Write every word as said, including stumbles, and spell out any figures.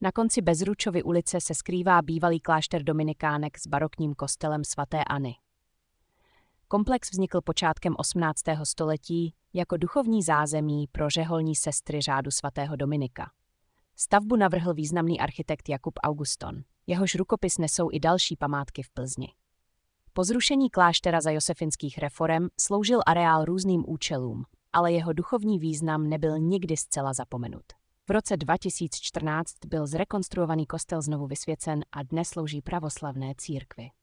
Na konci Bezručovy ulice se skrývá bývalý klášter dominikánek s barokním kostelem svaté Anny. Komplex vznikl počátkem osmnáctého století jako duchovní zázemí pro řeholní sestry řádu svatého Dominika. Stavbu navrhl významný architekt Jakub Auguston. Jehož rukopis nesou i další památky v Plzni. Po zrušení kláštera za josefinských reforem sloužil areál různým účelům, ale jeho duchovní význam nebyl nikdy zcela zapomenut. V roce dva tisíce čtrnáct byl zrekonstruovaný kostel znovu vysvěcen a dnes slouží pravoslavné církvi.